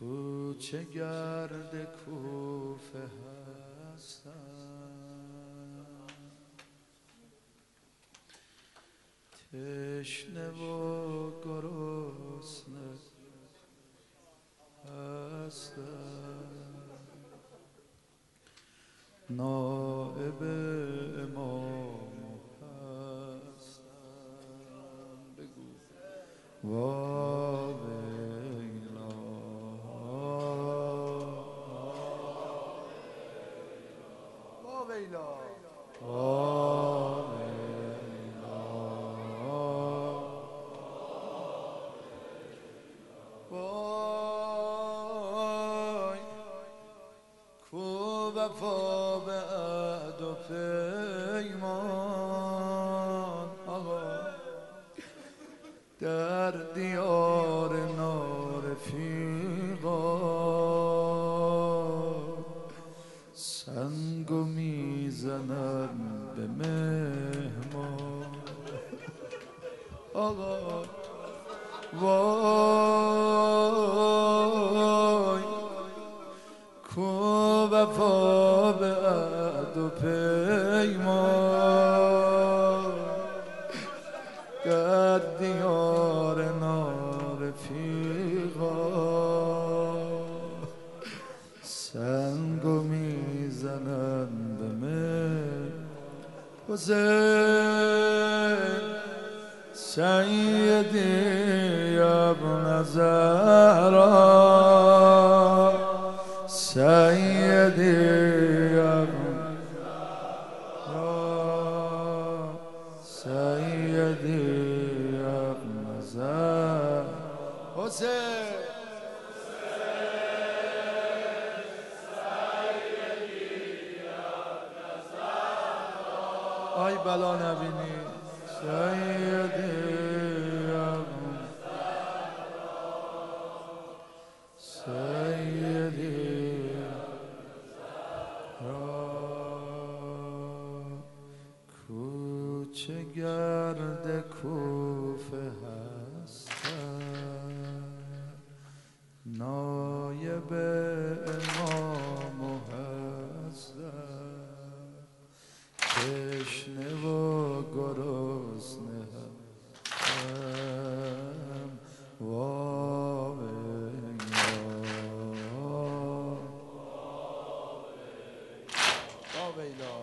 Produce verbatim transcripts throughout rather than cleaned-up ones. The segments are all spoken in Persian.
کوچه گرد کوفه هستم، تشنه و گرسنه هستم، نائب امام هستم. بگو واویلا واویلا واویلا وای کو وفا به عهد و پیمان، آقا در دیار نارفیقا سنگو میزنن به مهمان. آقا وای کو وفا به عهد و پیمان، در دیار نارفیقا سنگو میزنن به من. حسین سیدی ابن زهرا، سیدی ابن زهرا، سیدی ابن زهرا. حسین آی بلا نبینی، سیدی ابن سیدی کوچه گرد کوفه هستم، نایب امام هستم، تشنه و گرسنه هستم. واویلا واویلا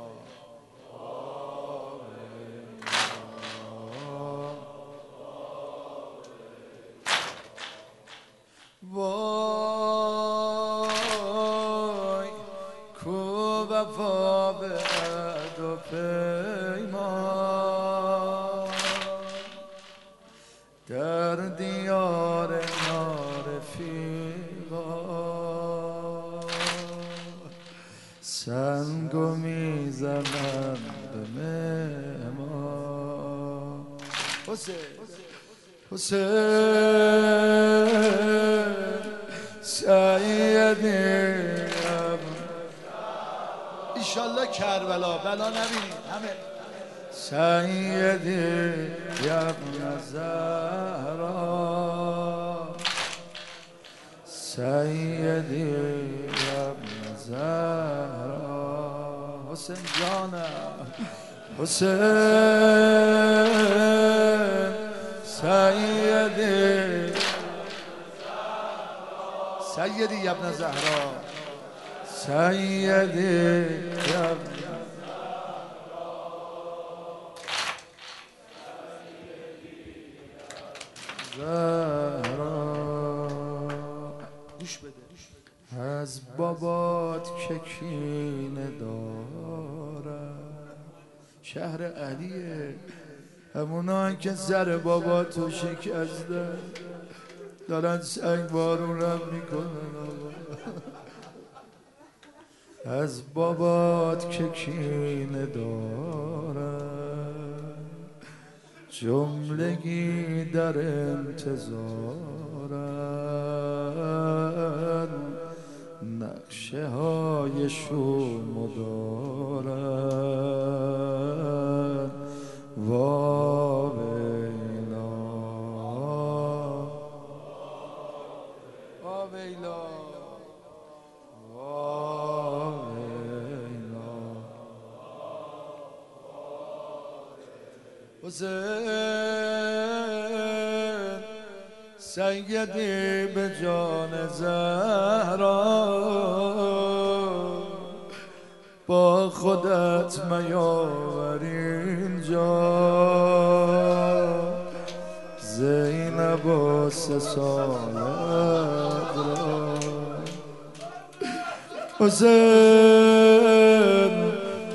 وای کو وفا به عهد و پیمان، در دیار نارفیقا سنگو میزنن به مهمان. حسین حسین سیدی ایشالله کربلا بلا نبینید همه. سیدی ابن زهرا، سیدی ابن زهرا. حسین جانم حسین سیدی سیدی ابن زهرا، سیدی ابن زهرا. گوش بده از بابات که کینه دارم، شهر علیه، همونایی که سر باباتو شکستن دارن سنگ بارونم میکنن. از بابات که کینه دارم، جملگی در انتظارن، نقشه های شوم دارن. واویلا واویلا حسین سیدی به جان زهرا با خودت میاور اینجا زینب و سه سالت را حسین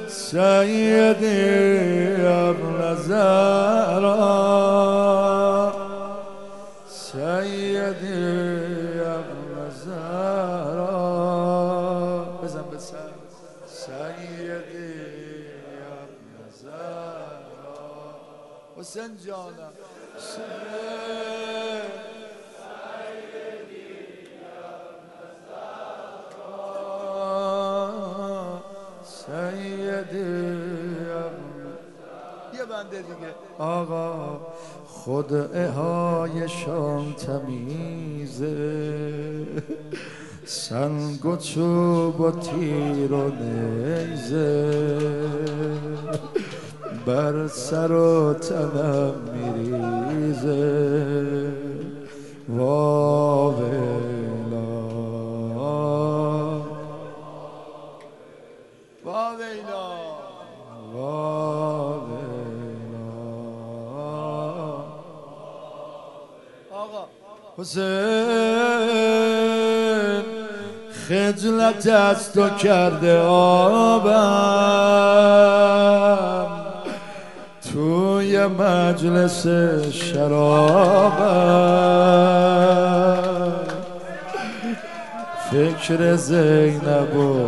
سیدی ابن زهرا سیدی ابن زهرا بزن به سر سیدی ابن زهرا حسین جانم حسین یه بنده دیگه آقا خدعه هایشان تمیزه سنگ و چوب و تیر و نیزه بر سر و تنم میریزه واویلا واویلا واویلا آقا حسین خجلت از تو کرده آبم توی مجلس شرابم فکر زینب و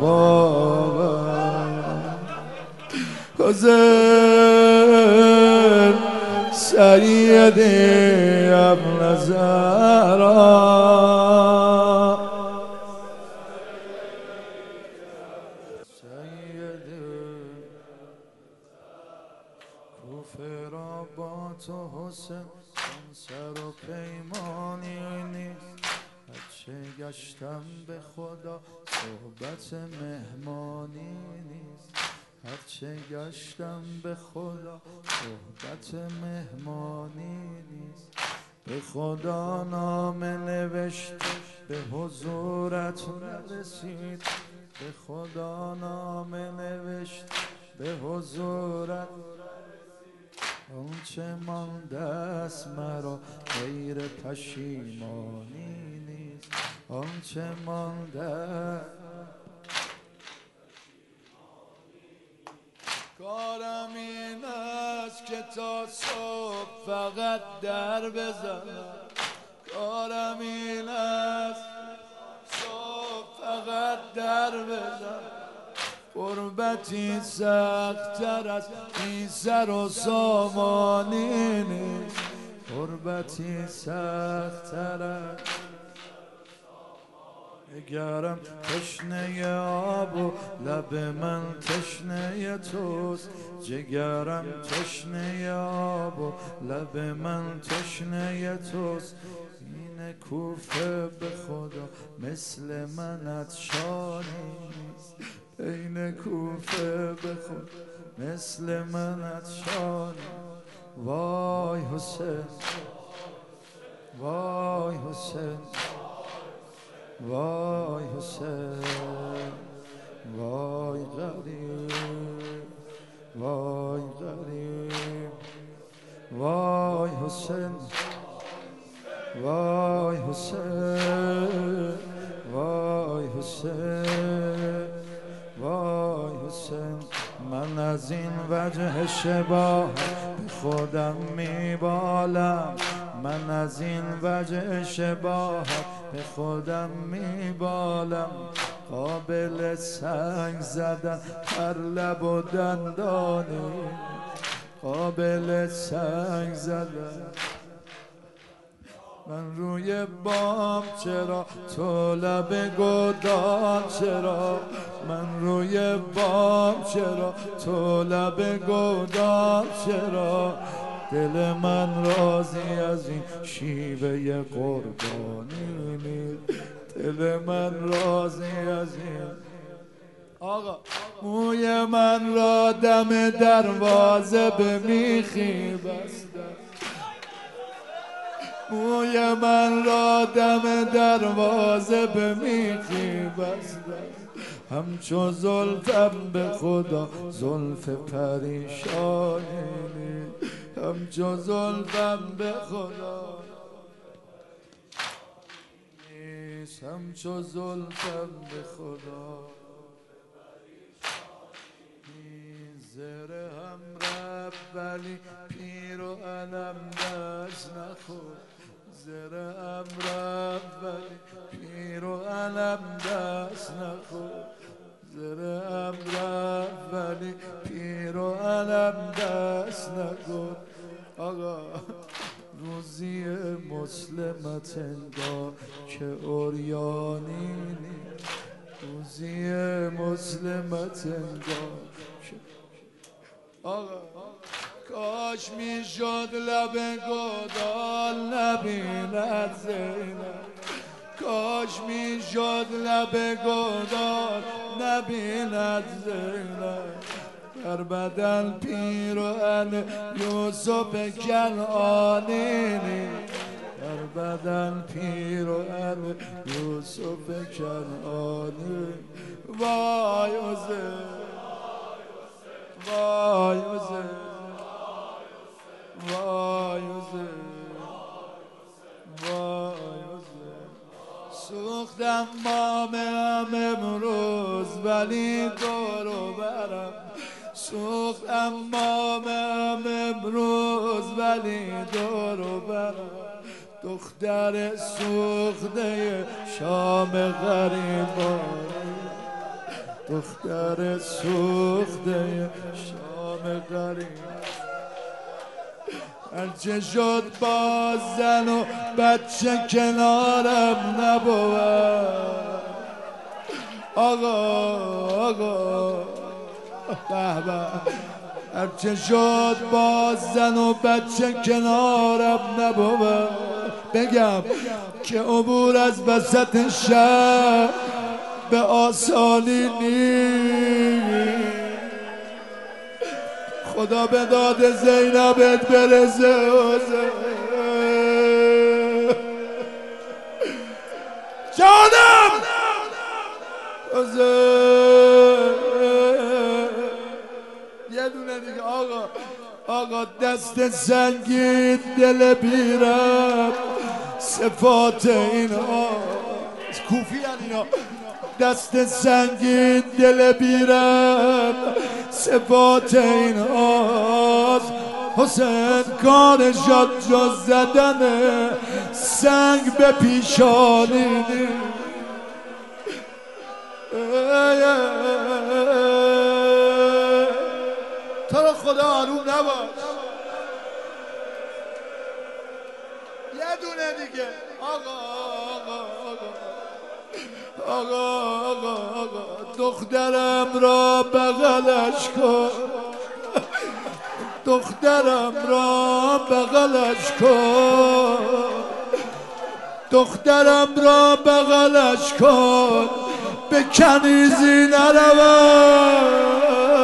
ربابم حسین سیدی ابن زهرا کوفه را با تو حسین سر و پیمانی نیست هرچه گشتم به خدا صحبت مهمانی نیست هرچه گشتم به خدا صحبت مهمانی نیست به خدا نامه نوشت به حضورت نرسید به خدا نامه نوشت به حضورت آنچه مانده است مرا غیر پشیمانی نیست آنچه مانده کارم این است که تا صبح فقط در بزنم کارم این است صبح فقط در بزنم غربتی سخت‌تر از این سر و سامانی نیست غربتی سخت‌تر از اگرم تشنه آب و لب من تشنه توست جگرم تشنه آب و لب من تشنه توست این کوفه به خدا مثل من عطشانی نیست این کوفه به خدا مثل من عطشانی وای حسین وای حسین وای حسین وای غریب وای غریب وای حسین وای حسین وای حسین وای حسین من از این وجه شباه به خودم میبالم من از این وجه شباه به خودم میبالم قابل سنگ زدن هر لب و دندانی قابل سنگ زدن من روی بام چرا تو لب گودان چرا من روی بام چرا تو لب گودان چرا دل من راضی از این شیوه قربانی نیست دل من راضی از این آقا موی من را دم دروازه به میخی بستن، موی من را دم دروازه به میخی بستن، همچو زلفم به خدا زلف پریشانی، همچو زلفم به خدا نیست، همچو زلفم به خدا زره هم رفت ولی پیر و علم دست نخورد، زره هم رفت ولی پیر و علم دست نخورد، زره هم رفت ولی پیر و علم دست نخورد. آقا روزی مسلمت انگار که اوریانی نیست، روزی مسلمت انگار که آقا کاش میشد لب گودال نبیند زینب، کاش میشد لب گودال نبیند زینب، در بدن پیرهن یوسف کنعانی، در بدن پیرهن یوسف کنعانی. وای عزیز وای عزیز وای عزیز وای عزیز، سوختم مامم امروز ولی دورو برم، سوختم مامم امروز ولی دورو برم، دختر سوخته شام غریبانی، دختر سوخته شام غریب، هرچه شد باز زن و بچه کنارم نبود. آقا آقا به به، هرچه شد باز زن و بچه کنارم نبود. بگم که عبور از وسط شهر به آسانی نیست، خدا به داد زینبت برسه. جانم یه دونه دیگه. آقا آقا دست سنگین دل بیرم، صفات اینا کوفی اینا، دست سنگین دل بیرم صفات ایناست، حسین کارشاد جز زدن سنگ به پیشانی. تو رو خدا آروم نباش. یه دونه دیگه. آقا آقا آقا آقا آقا آقا دخترم را بغلش کن، دخترم را بغلش کن، دخترم را بغلش کن، به کنیزی نروم.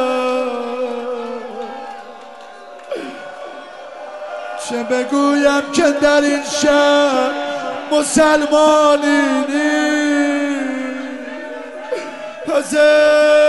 چه بگویم که در این شهر مسلمانی نیست.